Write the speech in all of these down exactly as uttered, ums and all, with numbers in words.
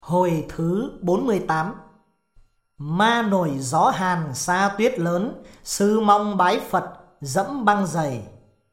Hồi thứ bốn mươi tám. Ma nổi gió hàn sa tuyết lớn, sư mong bái Phật dẫm băng giày.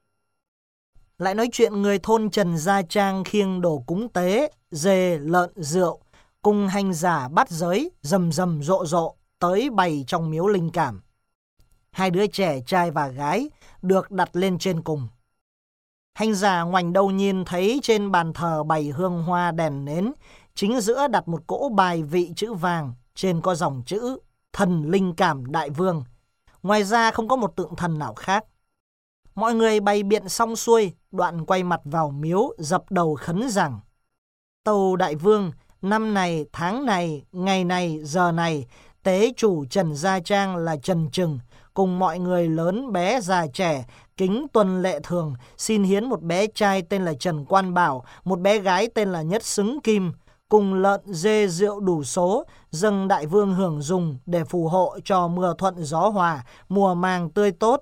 Lại nói chuyện người thôn Trần Gia Trang khiêng đồ cúng tế, dê, lợn, rượu, cùng hành giả bắt giới, rầm rầm rộ rộ, tới bày trong miếu linh cảm. Hai đứa trẻ trai và gái được đặt lên trên cùng. Hành giả ngoảnh đầu nhìn thấy trên bàn thờ bày hương hoa đèn nến, chính giữa đặt một cỗ bài vị chữ vàng, trên có dòng chữ Thần Linh Cảm Đại Vương. Ngoài ra không có một tượng thần nào khác. Mọi người bày biện xong xuôi, đoạn quay mặt vào miếu, dập đầu khấn rằng: Tâu Đại Vương, năm này, tháng này, ngày này, giờ này, tế chủ Trần Gia Trang là Trần Trừng, cùng mọi người lớn bé già trẻ, kính tuân lệ thường, xin hiến một bé trai tên là Trần Quan Bảo, một bé gái tên là Nhất Xứng Kim, cùng lợn dê rượu đủ số, dâng Đại Vương hưởng dùng để phù hộ cho mưa thuận gió hòa, mùa màng tươi tốt.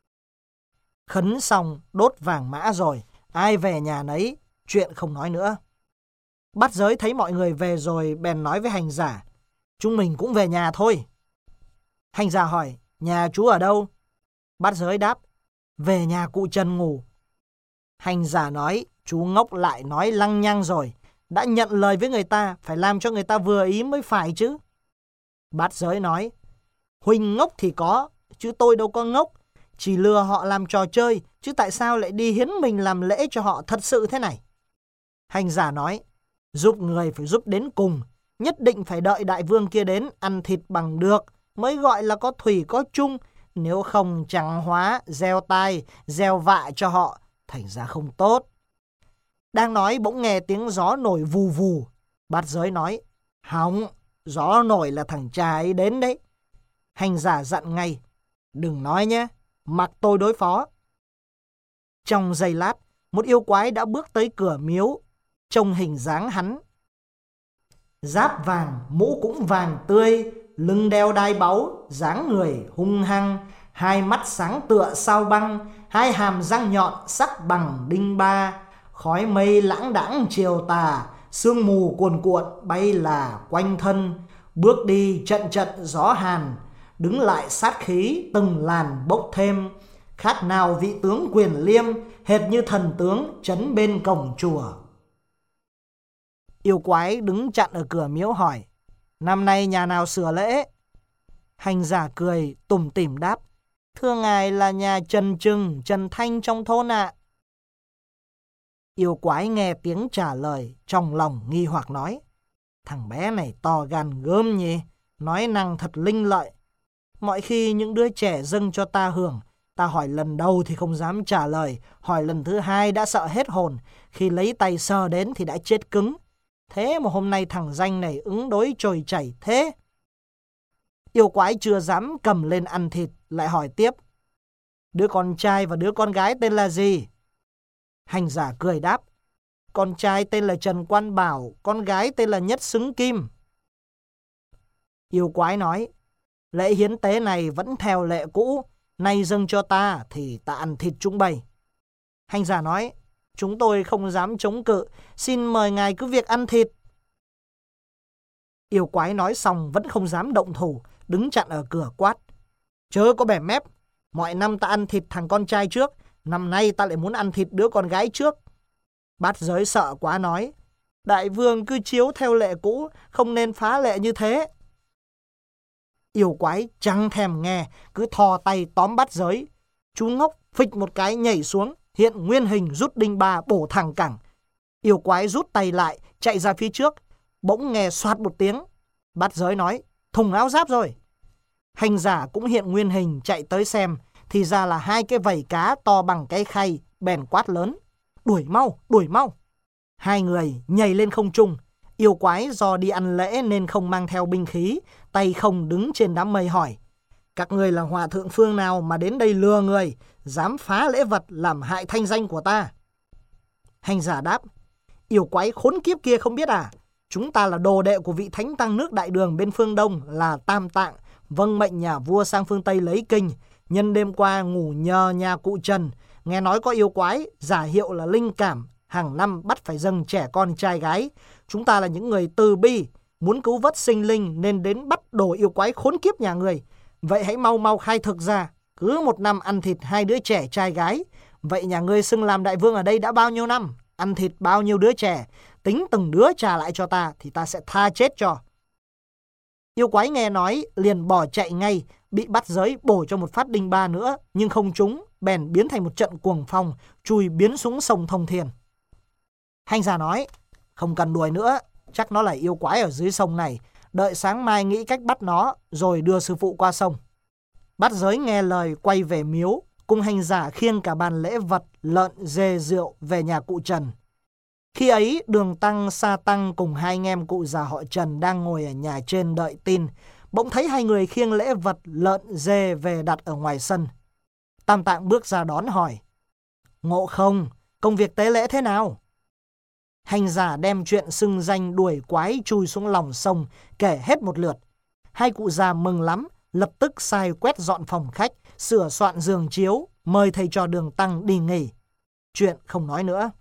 Khấn xong, đốt vàng mã rồi, ai về nhà nấy, chuyện không nói nữa. Bắt giới thấy mọi người về rồi, bèn nói với hành giả: Chúng mình cũng về nhà thôi. Hành giả hỏi: Nhà chú ở đâu? Bắt giới đáp: Về nhà cụ Trần ngủ. Hành giả nói: Chú ngốc lại nói lăng nhăng rồi. Đã nhận lời với người ta, phải làm cho người ta vừa ý mới phải chứ. Bát giới nói: Huỳnh ngốc thì có, chứ tôi đâu có ngốc. Chỉ lừa họ làm trò chơi, chứ tại sao lại đi hiến mình làm lễ cho họ thật sự thế này? Hành giả nói: Giúp người phải giúp đến cùng, nhất định phải đợi Đại Vương kia đến ăn thịt bằng được, mới gọi là có thủy có chung. Nếu không chẳng hóa, gieo tai, gieo vạ cho họ, thành ra không tốt. Đang nói bỗng nghe tiếng gió nổi vù vù. Bát giới nói: Hỏng, gió nổi là thằng cha ấy đến đấy. Hành giả dặn ngay: Đừng nói nhé, mặc tôi đối phó. Trong giây lát, một yêu quái đã bước tới cửa miếu, trông hình dáng hắn. Giáp vàng, mũ cũng vàng tươi, lưng đeo đai báu, dáng người hung hăng, hai mắt sáng tựa sao băng, hai hàm răng nhọn sắc bằng đinh ba. Khói mây lãng đãng chiều tà, sương mù cuồn cuộn bay là quanh thân. Bước đi trận trận gió hàn, đứng lại sát khí từng làn bốc thêm. Khác nào vị tướng quyền liêm, hệt như thần tướng trấn bên cổng chùa. Yêu quái đứng chặn ở cửa miếu hỏi: Năm nay nhà nào sửa lễ? Hành giả cười tủm tỉm đáp: Thưa ngài là nhà Trần Trừng, Trần Thanh trong thôn ạ. À. Yêu quái nghe tiếng trả lời, trong lòng nghi hoặc nói: Thằng bé này to gan gớm nhỉ, nói năng thật linh lợi. Mọi khi những đứa trẻ dâng cho ta hưởng, ta hỏi lần đầu thì không dám trả lời, hỏi lần thứ hai đã sợ hết hồn, khi lấy tay sờ đến thì đã chết cứng. Thế mà hôm nay thằng danh này ứng đối trôi chảy thế. Yêu quái chưa dám cầm lên ăn thịt, lại hỏi tiếp: Đứa con trai và đứa con gái tên là gì? Hành giả cười đáp: Con trai tên là Trần Quan Bảo, con gái tên là Nhất Xứng Kim. Yêu quái nói: Lễ hiến tế này vẫn theo lệ cũ, nay dâng cho ta thì ta ăn thịt chúng bày. Hành giả nói: Chúng tôi không dám chống cự, xin mời ngài cứ việc ăn thịt. Yêu quái nói xong vẫn không dám động thủ, đứng chặn ở cửa quát: Chớ có bẻ mép, mọi năm ta ăn thịt thằng con trai trước, năm nay ta lại muốn ăn thịt đứa con gái trước. Bát giới sợ quá nói: Đại Vương cứ chiếu theo lệ cũ, không nên phá lệ như thế. Yêu quái chẳng thèm nghe, cứ thò tay tóm bát giới. Chú ngốc phịch một cái nhảy xuống, hiện nguyên hình rút đinh ba bổ thẳng cẳng. Yêu quái rút tay lại, chạy ra phía trước. Bỗng nghe xoát một tiếng. Bát giới nói: Thùng áo giáp rồi. Hành giả cũng hiện nguyên hình chạy tới xem, thì ra là hai cái vảy cá to bằng cái khay, bèn quát lớn: Đuổi mau, đuổi mau. Hai người nhảy lên không trung. Yêu quái do đi ăn lễ nên không mang theo binh khí, tay không đứng trên đám mây hỏi: Các người là hòa thượng phương nào mà đến đây lừa người, dám phá lễ vật làm hại thanh danh của ta? Hành giả đáp: Yêu quái khốn kiếp kia không biết à? Chúng ta là đồ đệ của vị thánh tăng nước Đại Đường bên phương Đông là Tam Tạng, vâng mệnh nhà vua sang phương Tây lấy kinh. Nhân đêm qua ngủ nhờ nhà cụ Trần, nghe nói có yêu quái giả hiệu là Linh Cảm, hàng năm bắt phải dâng trẻ con trai gái. Chúng ta là những người từ bi, muốn cứu vớt sinh linh nên đến bắt đồ yêu quái khốn kiếp nhà người. Vậy hãy mau mau khai thực ra, cứ một năm ăn thịt hai đứa trẻ trai gái. Vậy nhà ngươi xưng làm đại vương ở đây đã bao nhiêu năm? Ăn thịt bao nhiêu đứa trẻ? Tính từng đứa trả lại cho ta thì ta sẽ tha chết cho. Yêu quái nghe nói liền bỏ chạy ngay, bị bắt giới bổ cho một phát đinh ba nữa, nhưng không trúng, bèn biến thành một trận cuồng phong, chui biến xuống sông Thông Thiên. Hành giả nói, không cần đuổi nữa, chắc nó là yêu quái ở dưới sông này, đợi sáng mai nghĩ cách bắt nó, rồi đưa sư phụ qua sông. Bắt giới nghe lời quay về miếu, cùng hành giả khiêng cả bàn lễ vật, lợn, dê, rượu về nhà cụ Trần. Khi ấy, Đường Tăng, Sa Tăng cùng hai anh em cụ già họ Trần đang ngồi ở nhà trên đợi tin, bỗng thấy hai người khiêng lễ vật, lợn, dê về đặt ở ngoài sân. Tam Tạng bước ra đón hỏi, Ngộ Không, công việc tế lễ thế nào? Hành giả đem chuyện xưng danh đuổi quái chui xuống lòng sông, kể hết một lượt. Hai cụ già mừng lắm, lập tức sai quét dọn phòng khách, sửa soạn giường chiếu, mời thầy trò Đường Tăng đi nghỉ. Chuyện không nói nữa.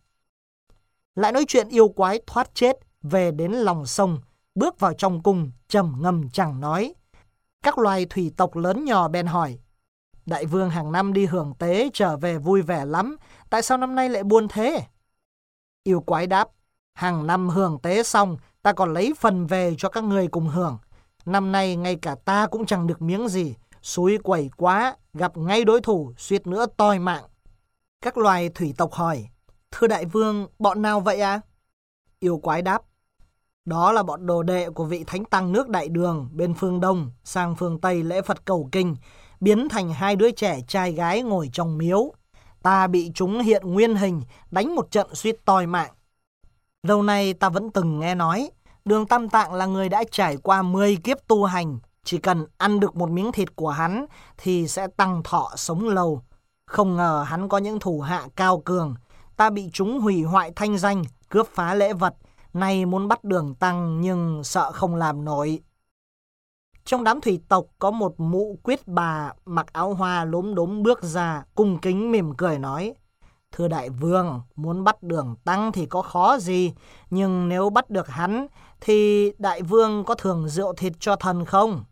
Lại nói chuyện yêu quái thoát chết, về đến lòng sông, bước vào trong cung, trầm ngâm chẳng nói. Các loài thủy tộc lớn nhỏ bèn hỏi, đại vương hàng năm đi hưởng tế trở về vui vẻ lắm, tại sao năm nay lại buồn thế? Yêu quái đáp, hàng năm hưởng tế xong, ta còn lấy phần về cho các người cùng hưởng. Năm nay ngay cả ta cũng chẳng được miếng gì, xúi quẩy quá, gặp ngay đối thủ, suýt nữa toi mạng. Các loài thủy tộc hỏi, thưa đại vương, bọn nào vậy à? Yêu quái đáp, đó là bọn đồ đệ của vị thánh tăng nước Đại Đường bên phương Đông sang phương Tây lễ Phật cầu kinh, biến thành hai đứa trẻ trai gái ngồi trong miếu. Ta bị chúng hiện nguyên hình, đánh một trận suýt toi mạng. Lâu nay ta vẫn từng nghe nói, Đường Tam Tạng là người đã trải qua mười kiếp tu hành, chỉ cần ăn được một miếng thịt của hắn thì sẽ tăng thọ sống lâu. Không ngờ hắn có những thủ hạ cao cường, ta bị chúng hủy hoại thanh danh, cướp phá lễ vật, nay muốn bắt Đường Tăng nhưng sợ không làm nổi. Trong đám thủy tộc có một mụ quyết bà mặc áo hoa lốm đốm bước ra, cung kính mỉm cười nói, thưa đại vương, muốn bắt Đường Tăng thì có khó gì, nhưng nếu bắt được hắn thì đại vương có thưởng rượu thịt cho thần không?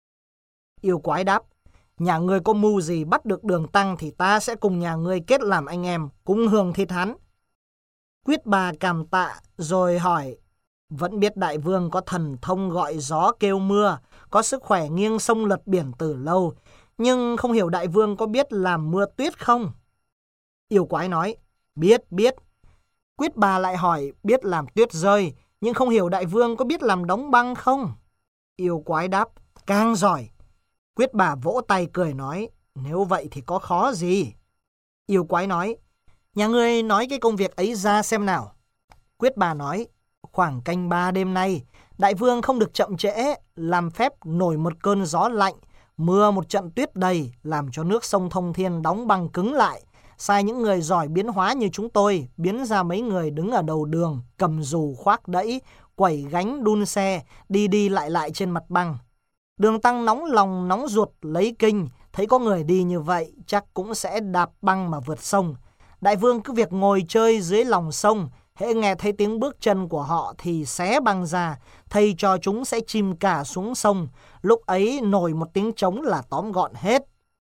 Yêu quái đáp, nhà ngươi có mưu gì bắt được Đường Tăng thì ta sẽ cùng nhà ngươi kết làm anh em, cùng hưởng thịt hắn. Quyết bà cảm tạ rồi hỏi, vẫn biết đại vương có thần thông gọi gió kêu mưa, có sức khỏe nghiêng sông lật biển từ lâu, nhưng không hiểu đại vương có biết làm mưa tuyết không? Yêu quái nói, biết, biết. Quyết bà lại hỏi, biết làm tuyết rơi, nhưng không hiểu đại vương có biết làm đóng băng không? Yêu quái đáp, càng giỏi. Quyết bà vỗ tay cười nói, nếu vậy thì có khó gì? Yêu quái nói, nhà ngươi nói cái công việc ấy ra xem nào. Quyết bà nói, khoảng canh ba đêm nay, đại vương không được chậm trễ, làm phép nổi một cơn gió lạnh, mưa một trận tuyết đầy, làm cho nước sông Thông Thiên đóng băng cứng lại. Sai những người giỏi biến hóa như chúng tôi, biến ra mấy người đứng ở đầu đường, cầm dù khoác đẫy, quẩy gánh đun xe, đi đi lại lại trên mặt băng. Đường Tăng nóng lòng nóng ruột lấy kinh, thấy có người đi như vậy, chắc cũng sẽ đạp băng mà vượt sông. Đại vương cứ việc ngồi chơi dưới lòng sông, hễ nghe thấy tiếng bước chân của họ thì xé băng ra, thầy cho chúng sẽ chìm cả xuống sông. Lúc ấy nổi một tiếng trống là tóm gọn hết.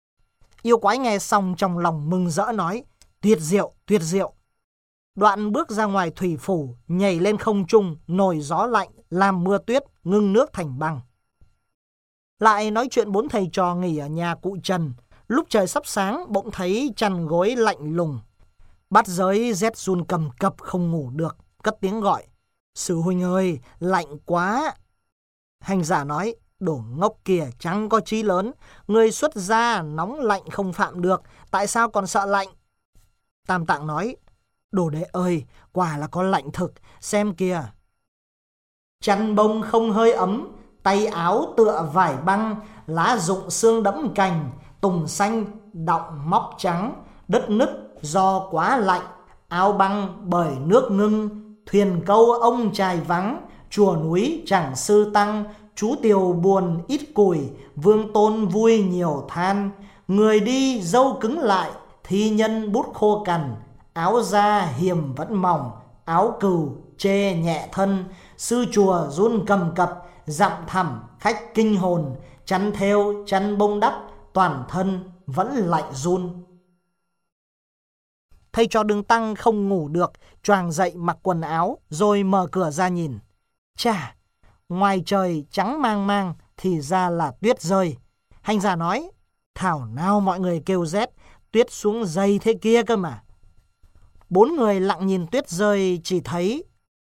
Yêu quái nghe xong trong lòng mừng rỡ nói, tuyệt diệu, tuyệt diệu. Đoạn bước ra ngoài thủy phủ, nhảy lên không trung, nổi gió lạnh, làm mưa tuyết, ngưng nước thành băng. Lại nói chuyện bốn thầy trò nghỉ ở nhà cụ Trần. Lúc trời sắp sáng, bỗng thấy chăn gối lạnh lùng. Bát giới rét run cầm cập không ngủ được, cất tiếng gọi, sư huynh ơi, lạnh quá. Hành giả nói, đồ ngốc kìa, chẳng có chí lớn, người xuất gia nóng lạnh không phạm được, tại sao còn sợ lạnh? Tam Tạng nói, đồ đệ ơi, quả là có lạnh thực, xem kìa. Chăn bông không hơi ấm, tay áo tựa vải băng, lá rụng xương đẫm cành, tùng xanh đọng móc trắng, đất nứt do quá lạnh, áo băng bởi nước ngưng, thuyền câu ông trai vắng, chùa núi chẳng sư tăng, chú tiều buồn ít củi, vương tôn vui nhiều than, người đi dâu cứng lại, thi nhân bút khô cằn, áo da hiềm vẫn mỏng, áo cừu chê nhẹ thân, sư chùa run cầm cập, dặm thẳm khách kinh hồn, chăn thêu chăn bông đắp, toàn thân vẫn lạnh run. Thầy trò Đường Tăng không ngủ được, choàng dậy mặc quần áo rồi mở cửa ra nhìn. Chà, ngoài trời trắng mang mang thì ra là tuyết rơi. Hành giả nói, thảo nào mọi người kêu rét, tuyết xuống dày thế kia cơ mà. Bốn người lặng nhìn tuyết rơi, chỉ thấy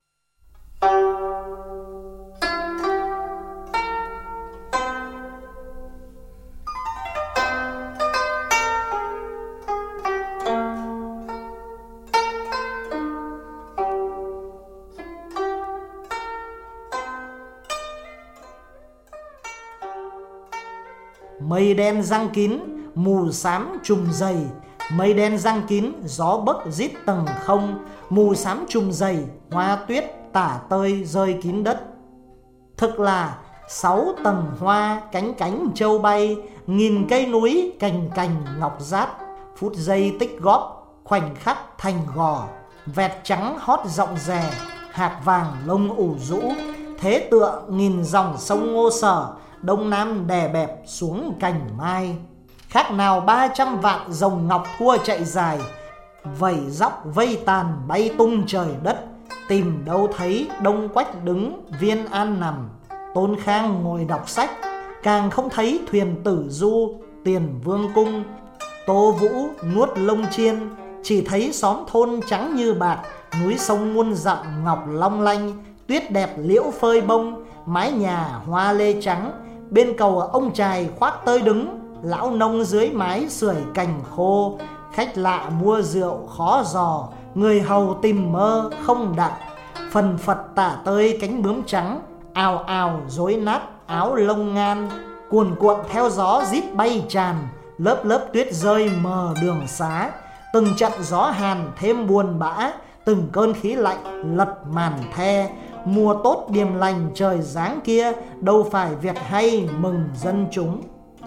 mây đen giăng kín, mù xám trùm dày. Mây đen giăng kín, gió bấc rít tầng không, mù xám trùm dày, hoa tuyết tả tơi rơi kín đất. Thực là sáu tầng hoa, cánh cánh châu bay, nghìn cây núi cành cành ngọc rát. Phút giây tích góp, khoảnh khắc thành gò, vẹt trắng hót rộng rè, hạc vàng lông ủ rũ. Thế tựa nghìn dòng sông Ngô Sở, đông nam đè bẹp xuống cành mai. Khác nào ba trăm vạn rồng ngọc thua chạy dài, vẩy dóc vây tàn bay tung trời đất. Tìm đâu thấy Đông Quách đứng, Viên An nằm, Tôn Khang ngồi đọc sách. Càng không thấy thuyền Tử Du, Tiền Vương cung, Tô Vũ nuốt lông chiên. Chỉ thấy xóm thôn trắng như bạc, núi sông muôn dặm ngọc long lanh. Tuyết đẹp liễu phơi bông, mái nhà hoa lê trắng. Bên cầu ông chài khoác tơi đứng, lão nông dưới mái sưởi cành khô. Khách lạ mua rượu khó dò, người hầu tìm mơ không đặng. Phần phật tả tơi cánh bướm trắng, ào ào rối nát áo lông ngan. Cuồn cuộn theo gió rít bay tràn, lớp lớp tuyết rơi mờ đường xá. Từng trận gió hàn thêm buồn bã, từng cơn khí lạnh lật màn the. Mùa tốt điềm lành trời giáng kia, đâu phải việc hay mừng dân chúng.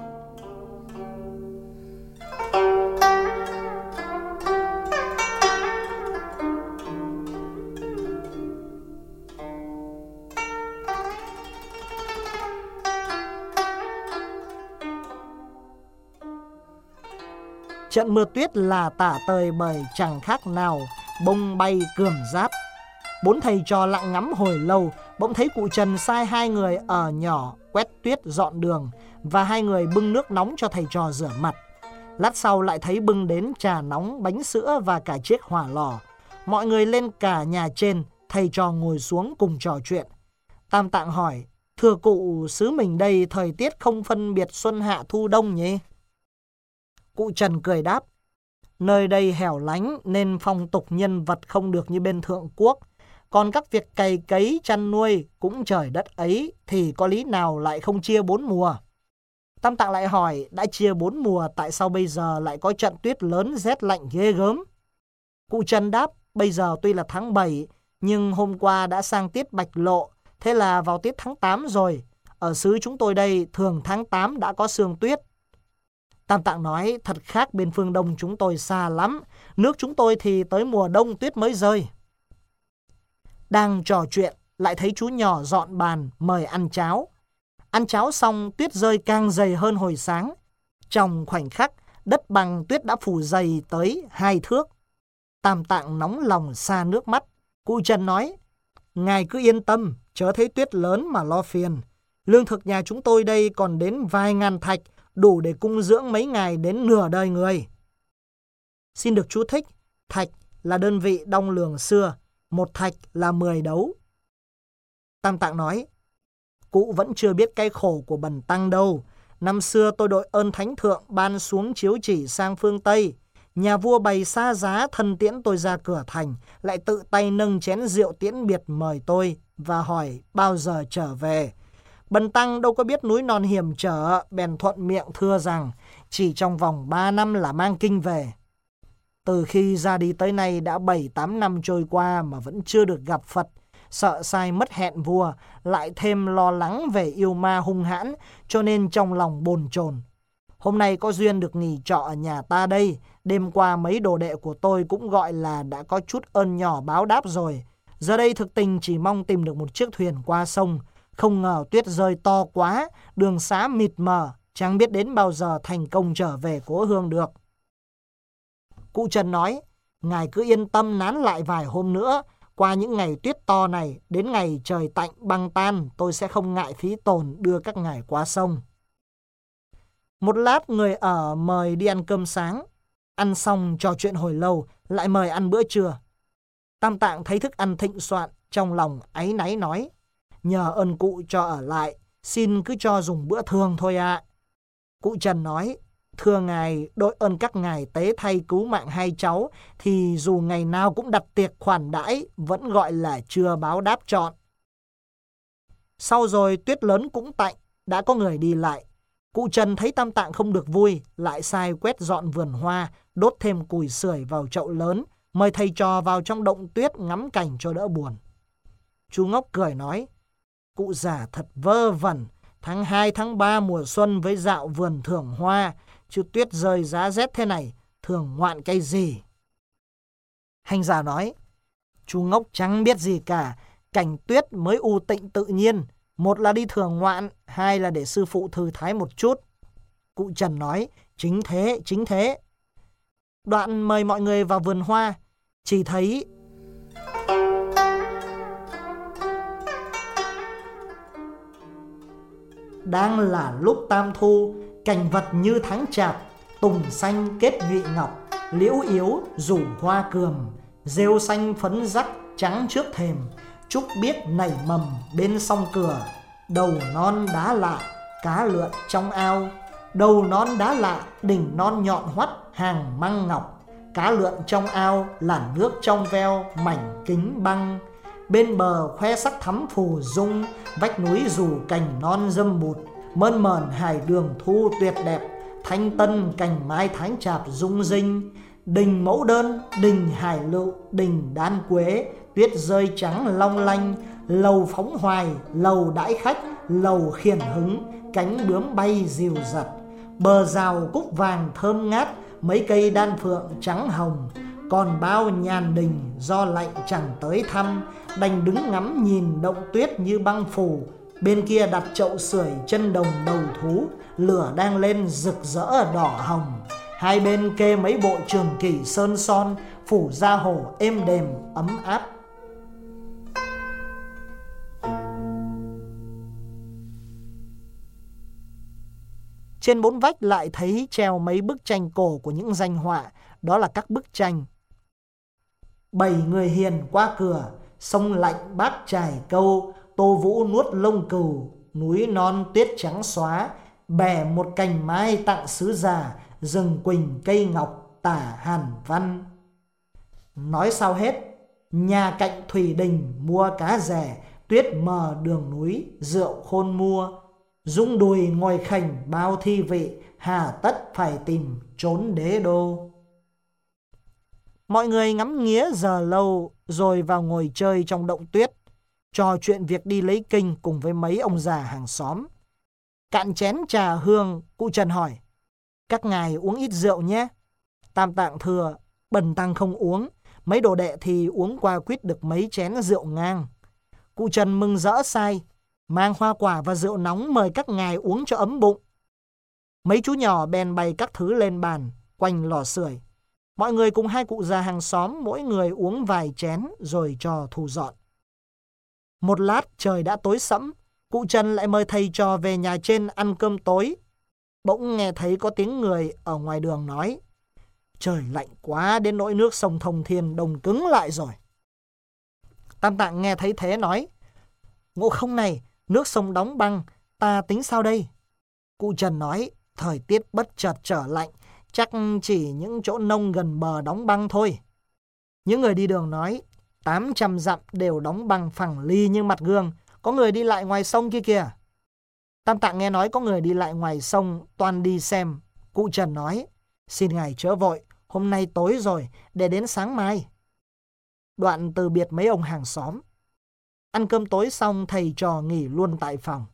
Trận mưa tuyết là tả tơi bởi chẳng khác nào bông bay cườm giáp. Bốn thầy trò lặng ngắm hồi lâu, bỗng thấy cụ Trần sai hai người ở nhỏ quét tuyết dọn đường và hai người bưng nước nóng cho thầy trò rửa mặt. Lát sau lại thấy bưng đến trà nóng, bánh sữa và cả chiếc hỏa lò. Mọi người lên cả nhà trên, thầy trò ngồi xuống cùng trò chuyện. Tam Tạng hỏi, thưa cụ, xứ mình đây thời tiết không phân biệt xuân hạ thu đông nhỉ? Cụ Trần cười đáp, nơi đây hẻo lánh nên phong tục nhân vật không được như bên Thượng Quốc. Còn các việc cày cấy chăn nuôi cũng trời đất ấy thì có lý nào lại không chia bốn mùa? Tam Tạng lại hỏi, đã chia bốn mùa tại sao bây giờ lại có trận tuyết lớn rét lạnh ghê gớm? Cụ Trần đáp, bây giờ tuy là tháng bảy nhưng hôm qua đã sang tiết bạch lộ, thế là vào tiết tháng tám rồi. Ở xứ chúng tôi đây thường tháng tám đã có sương tuyết. Tam Tạng nói, thật khác bên phương Đông chúng tôi xa lắm, nước chúng tôi thì tới mùa đông tuyết mới rơi. Đang trò chuyện, lại thấy chú nhỏ dọn bàn mời ăn cháo. Ăn cháo xong, tuyết rơi càng dày hơn hồi sáng. Trong khoảnh khắc, đất bằng tuyết đã phủ dày tới hai thước. Tam Tạng nóng lòng xa nước mắt. Cụ Trần nói, ngài cứ yên tâm, chớ thấy tuyết lớn mà lo phiền. Lương thực nhà chúng tôi đây còn đến vài ngàn thạch, đủ để cung dưỡng mấy ngày đến nửa đời người. Xin được chú thích, thạch là đơn vị đong lường xưa, một thạch là mười đấu. Tam Tạng nói, cụ vẫn chưa biết cái khổ của bần tăng đâu. Năm xưa tôi đội ơn thánh thượng ban xuống chiếu chỉ sang phương Tây. Nhà vua bày xa giá thân tiễn tôi ra cửa thành, lại tự tay nâng chén rượu tiễn biệt mời tôi và hỏi bao giờ trở về. Bần tăng đâu có biết núi non hiểm trở, bèn thuận miệng thưa rằng chỉ trong vòng ba năm là mang kinh về. Từ khi ra đi tới nay đã bảy tám năm trôi qua mà vẫn chưa được gặp Phật. Sợ sai mất hẹn vua, lại thêm lo lắng về yêu ma hung hãn, cho nên trong lòng bồn chồn. Hôm nay có duyên được nghỉ trọ ở nhà ta đây, đêm qua mấy đồ đệ của tôi cũng gọi là đã có chút ơn nhỏ báo đáp rồi. Giờ đây thực tình chỉ mong tìm được một chiếc thuyền qua sông. Không ngờ tuyết rơi to quá, đường xá mịt mờ, chẳng biết đến bao giờ thành công trở về cố hương được. Cụ Trần nói, ngài cứ yên tâm nán lại vài hôm nữa. Qua những ngày tuyết to này, đến ngày trời tạnh băng tan, tôi sẽ không ngại phí tổn đưa các ngài qua sông. Một lát người ở mời đi ăn cơm sáng. Ăn xong trò chuyện hồi lâu, lại mời ăn bữa trưa. Tam Tạng thấy thức ăn thịnh soạn, trong lòng áy náy nói, nhờ ơn cụ cho ở lại, xin cứ cho dùng bữa thường thôi ạ. À. Cụ Trần nói, thưa ngài, đội ơn các ngài tế thay cứu mạng hai cháu, thì dù ngày nào cũng đặt tiệc khoản đãi, vẫn gọi là chưa báo đáp trọn. Sau rồi tuyết lớn cũng tạnh, đã có người đi lại. Cụ Trần thấy Tam Tạng không được vui, lại sai quét dọn vườn hoa, đốt thêm củi sưởi vào chậu lớn, mời thầy trò vào trong động tuyết ngắm cảnh cho đỡ buồn. Chú Ngốc cười nói, cụ già thật vơ vẩn, tháng hai tháng ba mùa xuân với dạo vườn thưởng hoa, chứ tuyết rơi giá rét thế này, thường ngoạn cái gì? Hành giả nói, chú Ngốc chẳng biết gì cả, cảnh tuyết mới u tịnh tự nhiên, một là đi thưởng ngoạn, hai là để sư phụ thư thái một chút. Cụ Trần nói, chính thế, chính thế. Đoạn mời mọi người vào vườn hoa, chỉ thấy đang là lúc tam thu, cảnh vật như tháng chạp, tùng xanh kết nhụy ngọc, liễu yếu rủ hoa cườm, rêu xanh phấn rắc trắng trước thềm, trúc biếc nảy mầm bên sông cửa, đầu non đá lạ, cá lượn trong ao, đầu non đá lạ, đỉnh non nhọn hoắt hàng măng ngọc, cá lượn trong ao là nước trong veo mảnh kính băng, bên bờ khoe sắc thắm phù dung, vách núi rủ cành non dâm bụt, mơn mờn hải đường thu tuyệt đẹp, thanh tân cành mai tháng chạp rung rinh, đình mẫu đơn, đình hải lựu, đình đan quế, tuyết rơi trắng long lanh, lầu phóng hoài, lầu đãi khách, lầu khiển hứng, cánh bướm bay dìu dặt, bờ rào cúc vàng thơm ngát, mấy cây đan phượng trắng hồng, còn bao nhàn đình do lạnh chẳng tới thăm, đành đứng ngắm nhìn động tuyết như băng phủ. Bên kia đặt chậu sưởi chân đồng đầu thú, lửa đang lên rực rỡ đỏ hồng. Hai bên kê mấy bộ trường kỷ sơn son, phủ da hổ êm đềm ấm áp. Trên bốn vách lại thấy treo mấy bức tranh cổ của những danh họa, đó là các bức tranh. Bảy người hiền qua cửa, sông lạnh bát trải câu, Tô Vũ nuốt lông cừu, núi non tuyết trắng xóa, bẻ một cành mai tặng sứ già, rừng quỳnh cây ngọc tả hàn văn. Nói sao hết, nhà cạnh thủy đình mua cá rẻ, tuyết mờ đường núi rượu khôn mua, rung đùi ngồi khành bao thi vị, hà tất phải tìm trốn đế đô. Mọi người ngắm nghía giờ lâu rồi vào ngồi chơi trong động tuyết, trò chuyện việc đi lấy kinh cùng với mấy ông già hàng xóm. Cạn chén trà hương, cụ Trần hỏi, các ngài uống ít rượu nhé. Tam Tạng thưa, bần tăng không uống, mấy đồ đệ thì uống qua quýt được mấy chén rượu ngang. Cụ Trần mừng rỡ sai, mang hoa quả và rượu nóng mời các ngài uống cho ấm bụng. Mấy chú nhỏ bèn bày các thứ lên bàn, quanh lò sưởi. Mọi người cùng hai cụ già hàng xóm mỗi người uống vài chén rồi cho thu dọn. Một lát trời đã tối sẫm, cụ Trần lại mời thầy trò về nhà trên ăn cơm tối. Bỗng nghe thấy có tiếng người ở ngoài đường nói, trời lạnh quá đến nỗi nước sông Thông Thiên đông cứng lại rồi. Tam Tạng nghe thấy thế nói, Ngộ Không này, nước sông đóng băng, ta tính sao đây? Cụ Trần nói, thời tiết bất chợt trở lạnh, chắc chỉ những chỗ nông gần bờ đóng băng thôi. Những người đi đường nói, tám trăm dặm đều đóng băng phẳng ly như mặt gương, có người đi lại ngoài sông kia kìa. Tam Tạng nghe nói có người đi lại ngoài sông, toan đi xem. Cụ Trần nói, xin ngài chớ vội, hôm nay tối rồi, để đến sáng mai. Đoạn từ biệt mấy ông hàng xóm. Ăn cơm tối xong, thầy trò nghỉ luôn tại phòng.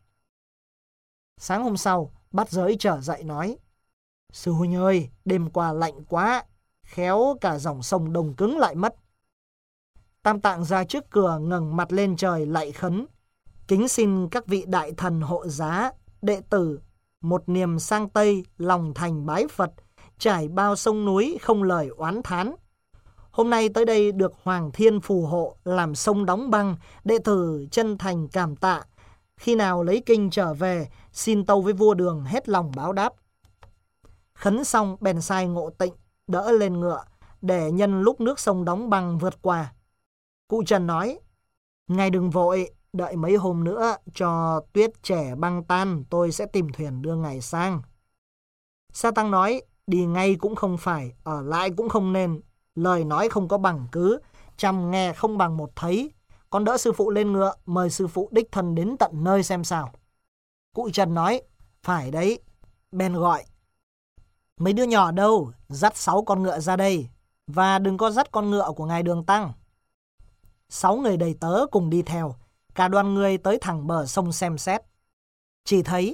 Sáng hôm sau, Bát Giới trở dậy nói, sư huynh ơi, đêm qua lạnh quá, khéo cả dòng sông đông cứng lại mất. Tam Tạng ra trước cửa ngẩng mặt lên trời lạy khấn: kính xin các vị đại thần hộ giá, đệ tử một niềm sang Tây, lòng thành bái Phật, trải bao sông núi không lời oán thán. Hôm nay tới đây được Hoàng Thiên phù hộ làm sông đóng băng, đệ tử chân thành cảm tạ. Khi nào lấy kinh trở về, xin tâu với vua Đường hết lòng báo đáp. Khấn xong bèn sai Ngộ Tịnh đỡ lên ngựa để nhân lúc nước sông đóng băng vượt qua. Cụ Trần nói: ngài đừng vội, đợi mấy hôm nữa cho tuyết trẻ băng tan, tôi sẽ tìm thuyền đưa ngài sang. Sa Tăng nói: đi ngay cũng không phải, ở lại cũng không nên. Lời nói không có bằng cứ, trăm nghe không bằng một thấy. Con đỡ sư phụ lên ngựa, mời sư phụ đích thân đến tận nơi xem sao. Cụ Trần nói: phải đấy. Bèn gọi: mấy đứa nhỏ đâu, dắt sáu con ngựa ra đây, và đừng có dắt con ngựa của ngài Đường Tăng. Sáu người đầy tớ cùng đi theo, cả đoàn người tới thẳng bờ sông xem xét. Chỉ thấy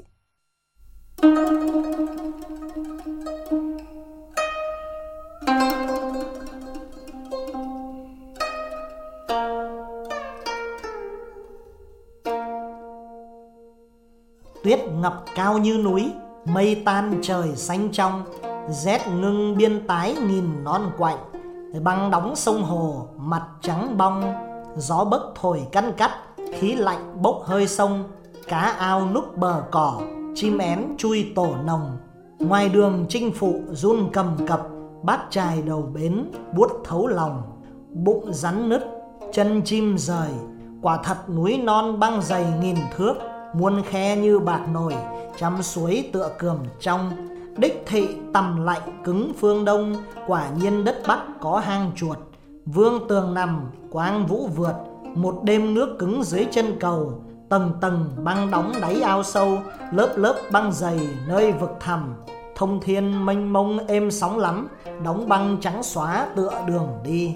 tuyết ngập cao như núi, mây tan trời xanh trong, rét ngưng biên tái nghìn non quạnh, băng đóng sông hồ mặt trắng bong, gió bấc thổi căn cắt, khí lạnh bốc hơi sông, cá ao núp bờ cỏ, chim én chui tổ nồng. Ngoài đường chinh phụ run cầm cập, bát trài đầu bến buốt thấu lòng, bụng rắn nứt, chân chim rời, quả thật núi non băng dày nghìn thước, muôn khe như bạc nồi, trăm suối tựa cườm trong. Đích thị tầm lạnh cứng phương Đông, quả nhiên đất Bắc có hang chuột. Vương tường nằm, quang vũ vượt, một đêm nước cứng dưới chân cầu. Tầng tầng băng đóng đáy ao sâu, lớp lớp băng dày nơi vực thẳm. Thông thiên mênh mông êm sóng lắm, đóng băng trắng xóa tựa đường đi.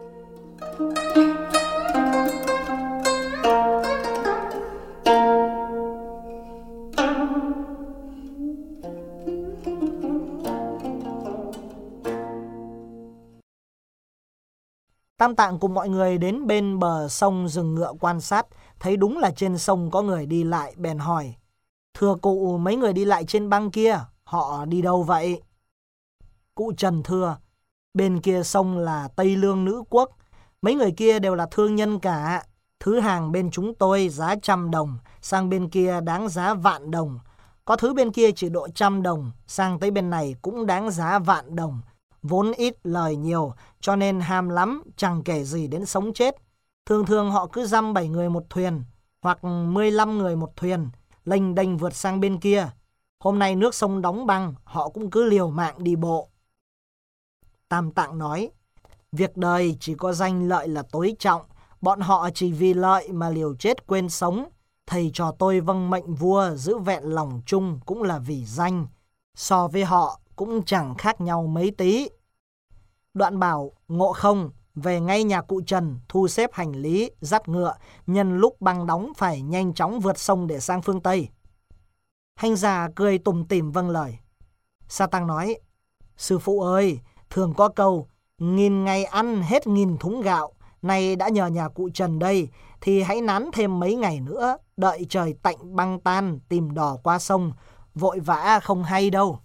Tam Tạng cùng mọi người đến bên bờ sông dừng ngựa quan sát, thấy đúng là trên sông có người đi lại, bèn hỏi: thưa cụ, mấy người đi lại trên băng kia, họ đi đâu vậy? Cụ Trần thưa: bên kia sông là Tây Lương Nữ Quốc, mấy người kia đều là thương nhân cả. Thứ hàng bên chúng tôi giá trăm đồng, sang bên kia đáng giá vạn đồng. Có thứ bên kia chỉ độ trăm đồng, sang tới bên này cũng đáng giá vạn đồng. Vốn ít lời nhiều, cho nên ham lắm, chẳng kể gì đến sống chết. Thường thường họ cứ dăm bảy người một thuyền, hoặc mười lăm người một thuyền, lênh đênh vượt sang bên kia. Hôm nay nước sông đóng băng, họ cũng cứ liều mạng đi bộ. Tam Tạng nói: việc đời chỉ có danh lợi là tối trọng, bọn họ chỉ vì lợi mà liều chết quên sống. Thầy trò tôi vâng mệnh vua giữ vẹn lòng chung cũng là vì danh, so với họ cũng chẳng khác nhau mấy tí. Đoạn bảo Ngộ Không về ngay nhà cụ Trần, thu xếp hành lý, dắt ngựa, nhân lúc băng đóng phải nhanh chóng vượt sông để sang phương Tây. Hành giả cười tủm tỉm vâng lời. Sa Tăng nói: sư phụ ơi, thường có câu nghìn ngày ăn hết nghìn thúng gạo, nay đã nhờ nhà cụ Trần đây, thì hãy nán thêm mấy ngày nữa, đợi trời tạnh băng tan tìm đò qua sông, vội vã không hay đâu.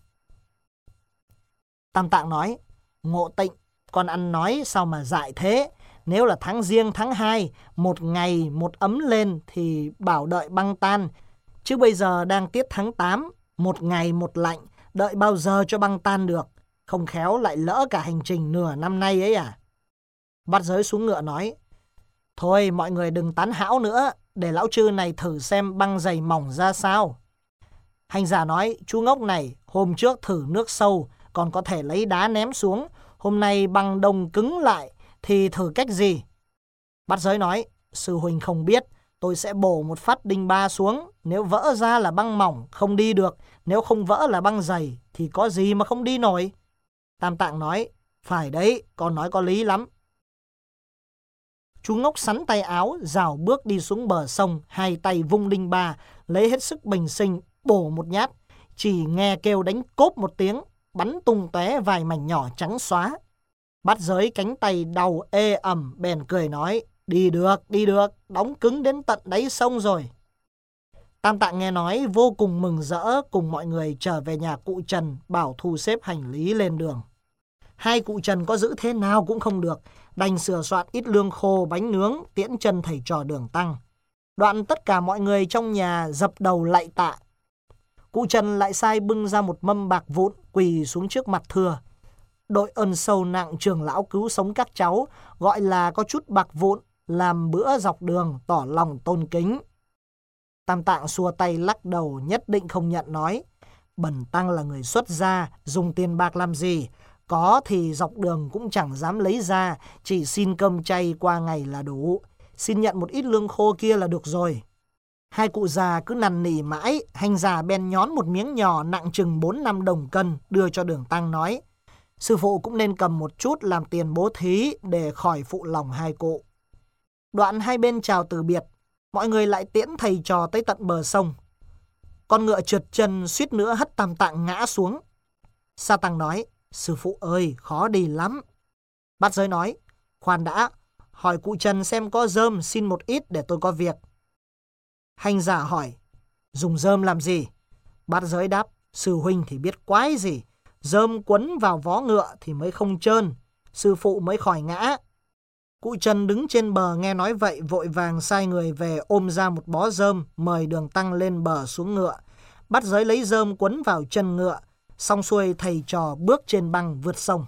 Tam Tạng nói: Ngộ Tịnh, con ăn nói sao mà dại thế? Nếu là tháng Giêng tháng hai, một ngày một ấm lên thì bảo đợi băng tan. Chứ bây giờ đang tiết tháng tám, một ngày một lạnh, đợi bao giờ cho băng tan được? Không khéo lại lỡ cả hành trình nửa năm nay ấy à? Bát Giới xuống ngựa nói: thôi mọi người đừng tán hão nữa, để lão chư này thử xem băng dày mỏng ra sao. Hành giả nói: chú ngốc này, hôm trước thử nước sâu, còn có thể lấy đá ném xuống. Hôm nay băng đông cứng lại, thì thử cách gì? Bát Giới nói: sư huynh không biết, tôi sẽ bổ một phát đinh ba xuống. Nếu vỡ ra là băng mỏng, không đi được. Nếu không vỡ là băng dày, thì có gì mà không đi nổi. Tam Tạng nói: phải đấy, con nói có lý lắm. Chú ngốc sắn tay áo, rảo bước đi xuống bờ sông, hai tay vung đinh ba, lấy hết sức bình sinh, bổ một nhát. Chỉ nghe kêu đánh cốp một tiếng, bắn tung tóe vài mảnh nhỏ trắng xóa. Bắt giới cánh tay đau ê ẩm bèn cười nói, đi được, đi được, đóng cứng đến tận đáy sông rồi. Tam Tạng nghe nói vô cùng mừng rỡ, cùng mọi người trở về nhà cụ Trần bảo thu xếp hành lý lên đường. Hai cụ Trần có giữ thế nào cũng không được, đành sửa soạn ít lương khô bánh nướng tiễn chân thầy trò Đường Tăng. Đoạn tất cả mọi người trong nhà dập đầu lạy tạ. Cụ Trần lại sai bưng ra một mâm bạc vụn quỳ xuống trước mặt thưa, đội ơn sâu nặng trưởng lão cứu sống các cháu, gọi là có chút bạc vụn, làm bữa dọc đường tỏ lòng tôn kính. Tam Tạng xua tay lắc đầu, nhất định không nhận, nói, bần tăng là người xuất gia, dùng tiền bạc làm gì, có thì dọc đường cũng chẳng dám lấy ra, chỉ xin cơm chay qua ngày là đủ, xin nhận một ít lương khô kia là được rồi. Hai cụ già cứ năn nỉ mãi, hành giả bèn nhón một miếng nhỏ nặng chừng bốn năm đồng cân đưa cho Đường Tăng, nói, sư phụ cũng nên cầm một chút làm tiền bố thí để khỏi phụ lòng hai cụ. Đoạn hai bên chào từ biệt, mọi người lại tiễn thầy trò tới tận bờ sông. Con ngựa trượt chân suýt nữa hất Tam Tạng ngã xuống. Sa Tăng nói, sư phụ ơi, khó đi lắm. Bát giới nói, khoan đã, hỏi cụ Trần xem có rơm xin một ít để tôi có việc. Hành giả hỏi, dùng rơm làm gì? Bát giới đáp, sư huynh thì biết quái gì, rơm quấn vào vó ngựa thì mới không trơn, sư phụ mới khỏi ngã. Cụ Trần đứng trên bờ nghe nói vậy, vội vàng sai người về ôm ra một bó rơm, mời Đường Tăng lên bờ xuống ngựa. Bát giới lấy rơm quấn vào chân ngựa, xong xuôi thầy trò bước trên băng vượt sông.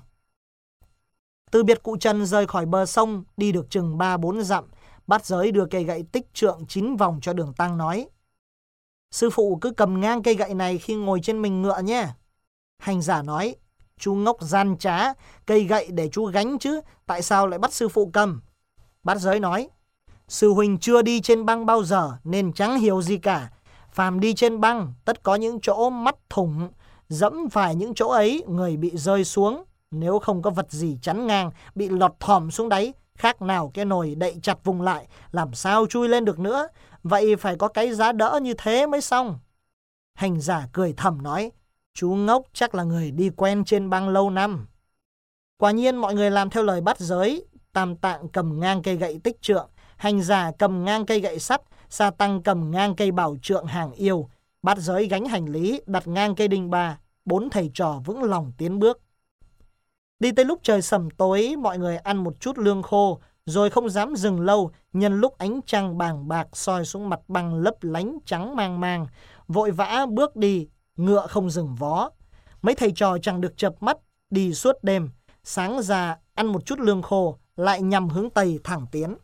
Từ biệt cụ Trần rời khỏi bờ sông, đi được chừng ba bốn dặm, Bát giới đưa cây gậy tích trượng chín vòng cho Đường Tăng, nói, sư phụ cứ cầm ngang cây gậy này khi ngồi trên mình ngựa nhé. Hành giả nói, chú ngốc gian trá, cây gậy để chú gánh chứ, tại sao lại bắt sư phụ cầm? Bát giới nói, sư huynh chưa đi trên băng bao giờ nên chẳng hiểu gì cả. Phàm đi trên băng, tất có những chỗ mắt thủng, dẫm phải những chỗ ấy, người bị rơi xuống. Nếu không có vật gì chắn ngang, bị lọt thòm xuống đáy, khác nào cái nồi đậy chặt vùng lại, làm sao chui lên được nữa. Vậy phải có cái giá đỡ như thế mới xong. Hành giả cười thầm nói, chú ngốc chắc là người đi quen trên băng lâu năm. Quả nhiên mọi người làm theo lời Bát giới. Tam Tạng cầm ngang cây gậy tích trượng, hành giả cầm ngang cây gậy sắt, Sa Tăng cầm ngang cây bảo trượng hàng yêu, Bát giới gánh hành lý đặt ngang cây đinh ba. Bốn thầy trò vững lòng tiến bước. Đi tới lúc trời sầm tối, mọi người ăn một chút lương khô, rồi không dám dừng lâu, nhân lúc ánh trăng bàng bạc soi xuống mặt băng lấp lánh trắng mang mang, vội vã bước đi, ngựa không dừng vó. Mấy thầy trò chẳng được chợp mắt, đi suốt đêm, sáng ra ăn một chút lương khô, lại nhằm hướng Tây thẳng tiến.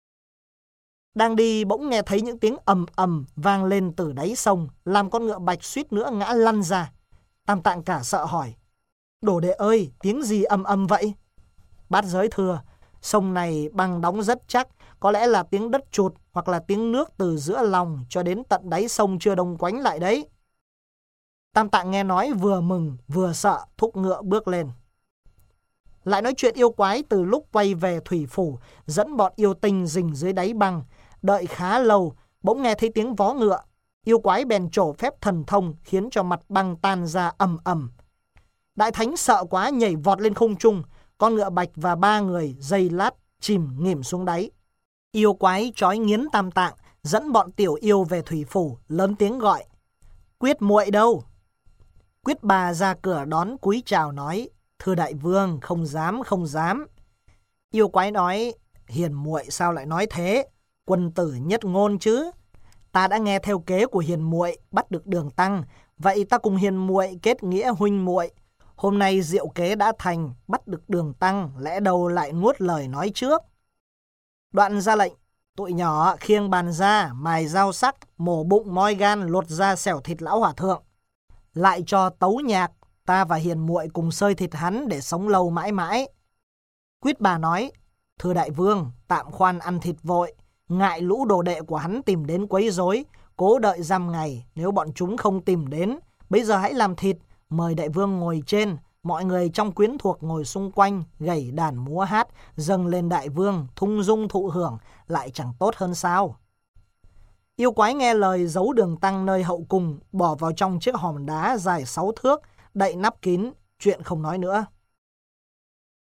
Đang đi bỗng nghe thấy những tiếng ầm ầm vang lên từ đáy sông, làm con ngựa bạch suýt nữa ngã lăn ra. Tam Tạng cả sợ hỏi, đồ đệ ơi, tiếng gì ầm ầm vậy? Bát giới thưa, sông này băng đóng rất chắc, có lẽ là tiếng đất trụt hoặc là tiếng nước từ giữa lòng cho đến tận đáy sông chưa đông quánh lại đấy. Tam Tạng nghe nói vừa mừng vừa sợ, thúc ngựa bước lên. Lại nói chuyện yêu quái từ lúc quay về thủy phủ, dẫn bọn yêu tinh rình dưới đáy băng. Đợi khá lâu, bỗng nghe thấy tiếng vó ngựa. Yêu quái bèn trổ phép thần thông, khiến cho mặt băng tan ra ầm ầm. Đại thánh sợ quá nhảy vọt lên không trung, con ngựa bạch và ba người giây lát chìm nghỉm xuống đáy. Yêu quái trói nghiến Tam Tạng, dẫn bọn tiểu yêu về thủy phủ, lớn tiếng gọi, Quyết muội đâu? Quyết bà ra cửa đón cúi chào nói, thưa đại vương, không dám, không dám. Yêu quái nói, hiền muội sao lại nói thế? Quân tử nhất ngôn chứ. Ta đã nghe theo kế của hiền muội, bắt được Đường Tăng, vậy ta cùng hiền muội kết nghĩa huynh muội. Hôm nay diệu kế đã thành, bắt được Đường Tăng, lẽ đâu lại nuốt lời nói trước. Đoạn ra lệnh, tụi nhỏ khiêng bàn ra, mài dao sắc, mổ bụng moi gan, lột da xẻo thịt lão hòa thượng. Lại cho tấu nhạc, ta và hiền muội cùng sơi thịt hắn để sống lâu mãi mãi. Quyết bà nói, thưa đại vương, tạm khoan ăn thịt vội, ngại lũ đồ đệ của hắn tìm đến quấy rối, cố đợi dăm ngày, nếu bọn chúng không tìm đến, bây giờ hãy làm thịt, mời đại vương ngồi trên, mọi người trong quyến thuộc ngồi xung quanh, gảy đàn múa hát, dâng lên đại vương, thung dung thụ hưởng, lại chẳng tốt hơn sao. Yêu quái nghe lời giấu Đường Tăng nơi hậu cung, bỏ vào trong chiếc hòm đá dài sáu thước, đậy nắp kín, chuyện không nói nữa.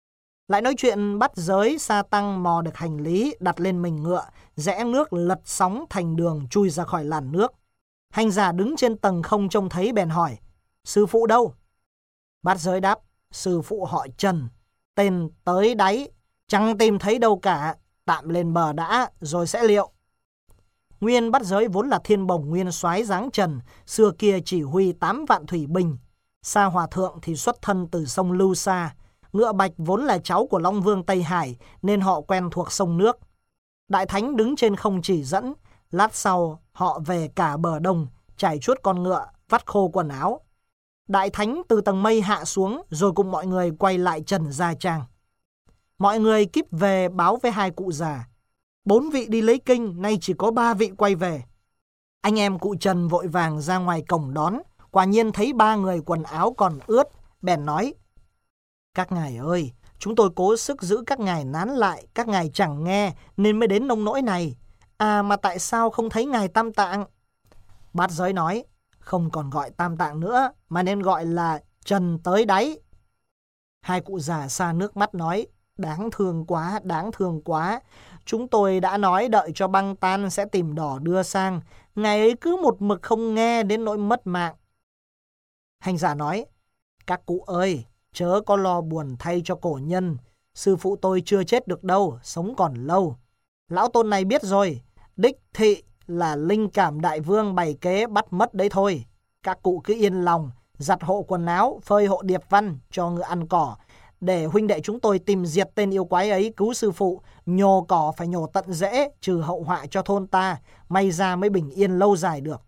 Lại nói chuyện bắt giới, Sa Tăng mò được hành lý, đặt lên mình ngựa, rẽ nước lật sóng thành đường chui ra khỏi làn nước. Hành giả đứng trên tầng không trông thấy bèn hỏi, sư phụ đâu? Bát giới đáp, sư phụ họ Trần, tên tới đáy, chẳng tìm thấy đâu cả, tạm lên bờ đã rồi sẽ liệu. Nguyên Bát giới vốn là thiên bồng nguyên soái dáng Trần, xưa kia chỉ huy tám vạn thủy binh. Sa Hòa Thượng thì xuất thân từ sông Lưu Sa. Ngựa Bạch vốn là cháu của Long Vương Tây Hải nên họ quen thuộc sông nước. Đại Thánh đứng trên không chỉ dẫn, lát sau họ về cả bờ đông, trải chuốt con ngựa, vắt khô quần áo. Đại Thánh từ tầng mây hạ xuống rồi cùng mọi người quay lại Trần Gia Trang. Mọi người kíp về báo với hai cụ già. Bốn vị đi lấy kinh, nay chỉ có ba vị quay về. Anh em cụ Trần vội vàng ra ngoài cổng đón, quả nhiên thấy ba người quần áo còn ướt, bèn nói, các ngài ơi, chúng tôi cố sức giữ các ngài nán lại, các ngài chẳng nghe nên mới đến nông nỗi này. À mà tại sao không thấy ngài Tam Tạng? Bát giới nói, không còn gọi Tam Tạng nữa, mà nên gọi là Trần tới đáy. Hai cụ già xa nước mắt nói, đáng thương quá, đáng thương quá. Chúng tôi đã nói đợi cho băng tan sẽ tìm đỏ đưa sang. Ngài ấy cứ một mực không nghe đến nỗi mất mạng. Hành giả nói, các cụ ơi, chớ có lo buồn thay cho cổ nhân. Sư phụ tôi chưa chết được đâu, sống còn lâu. Lão tôn này biết rồi, đích thị là linh cảm đại vương bày kế bắt mất đấy thôi. Các cụ cứ yên lòng, giặt hộ quần áo, phơi hộ điệp văn, cho ngựa ăn cỏ, để huynh đệ chúng tôi tìm diệt tên yêu quái ấy cứu sư phụ. Nhổ cỏ phải nhổ tận rễ, trừ hậu họa cho thôn ta, may ra mới bình yên lâu dài được.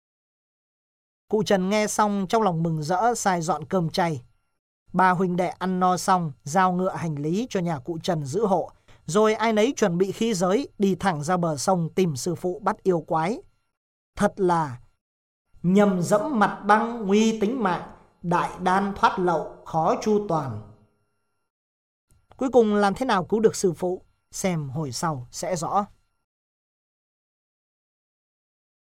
Cụ Trần nghe xong trong lòng mừng rỡ, sai dọn cơm chay. Ba huynh đệ ăn no xong, giao ngựa hành lý cho nhà cụ Trần giữ hộ, rồi ai nấy chuẩn bị khí giới, đi thẳng ra bờ sông tìm sư phụ bắt yêu quái. Thật là nhầm dẫm mặt băng nguy tính mạng, đại đan thoát lậu khó chu toàn. Cuối cùng làm thế nào cứu được sư phụ? Xem hồi sau sẽ rõ.